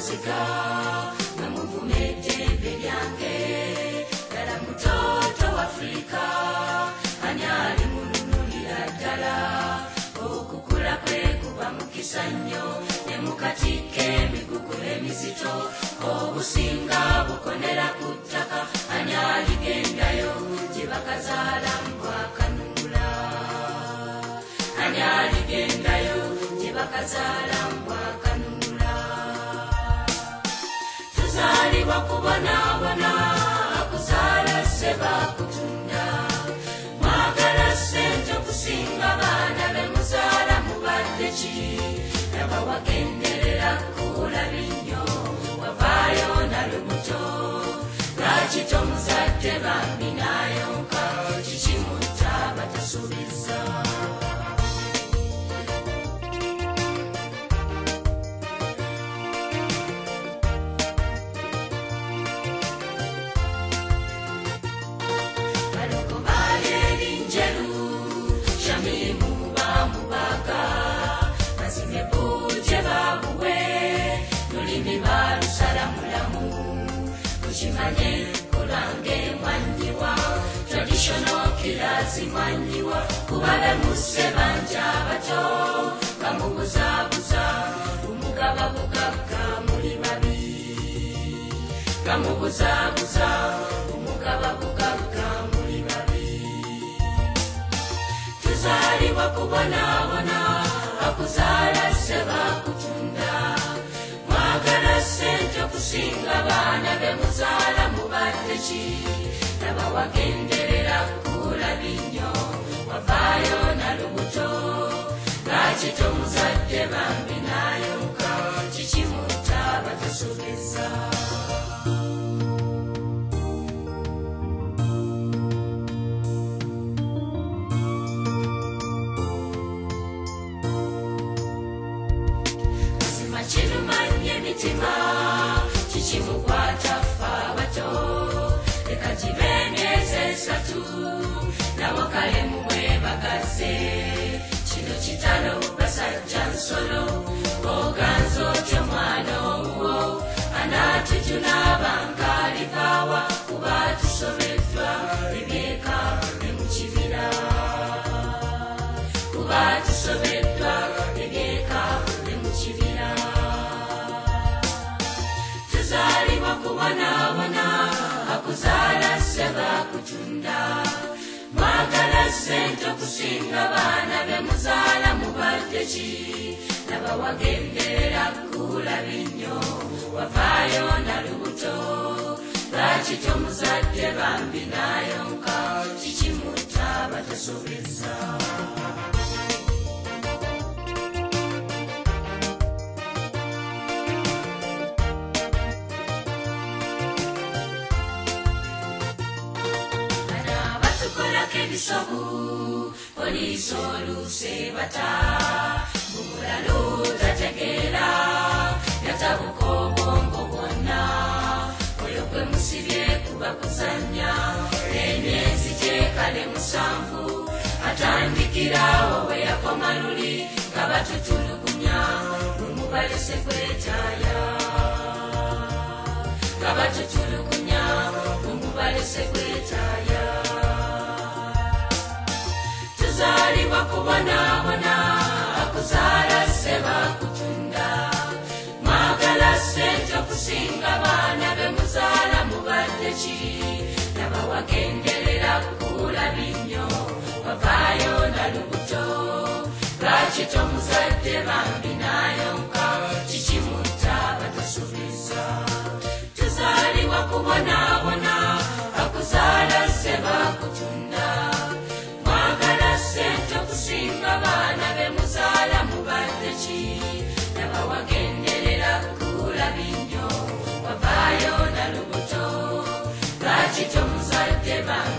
maziga namuvumedde belyange dala mutoto wa Afrika ani ali mulunulira ddala okukula kwe kuba mukisa nnyo ne mukatike emigugu emizito obusinga bukonera ku ttaka ani aligendayo gye bakazaala mbwakanunula ani aligendayo gye bakazaala mbwakanunula tuzaalibwa kubonaabona akuzaala sebakutunda mwagala ssente okusinga baana be muzaala mubadde ki laba wagenderera kulabi nnyo wavaayo na lubuto lwaki tomuzadde bambi nayonka kikimutta batasuubiza Chimanye kulange mwanyiwa traditional killers mwanyiwa kubabe musebanja bato kamubuzabuza umugaba bugagga muli babi kamubuzabuza umugaba bugagga muli babi tuzaalibwa kubonabona akuzaala sebakutunda mwagala ssente okusinga baana be muzaala mubadde ki laba wagenderera kulabi nnyo wavaayo na lubuto lwaki tomuzadde bambi nayonka kikimutta batasuubiza kikimukwata ffe abato leka gibe emyezi esatu nawakale mumwebagaze kino kitalo basajja nsolo oganza otyo mwana owuwo anaatujuna bankalivaawa kuba tusobeddwa ebyeka ne mu kibira kuba tusobeddwa ebyeka ne mu kibira tuzaalibwa kubonaabona akuzaala sebakutunda mwagala ssente okusinga baana be muzaala mubadde ki laba wagenderera kulabi nnyo wavaayo na lubuto lwaki tomuzadde bambi nayonka kikimutta batasuubiza ebisobu poliisi oluuse bata mubulalu tategeera yatabuka obwongo bwonna oyo gwe musibye kuba kuzannya emyezi gyekale 7 atandikirawo we yakoma luli nga batutulugunya lumubalese kwetaaya nga batutulugunya lumubalese kwetaaya tuzaalibwa kubonaabona akuzaala sebakutunda mwagala ssente okusinga baana be muzaala mubadde ki laba wagenderera kulabi nnyo wavaayo na lubuto lwaki tomuzadde bambi nayonka kikimutta batasuubiza tuzaalibwa kubonaabona akuzaala sebakutunda ssente okusinga baana be muzaala mubadde ki laba wagenderera kulabi nnyo wavaayo na lubuto lwaki tomuzadde bambi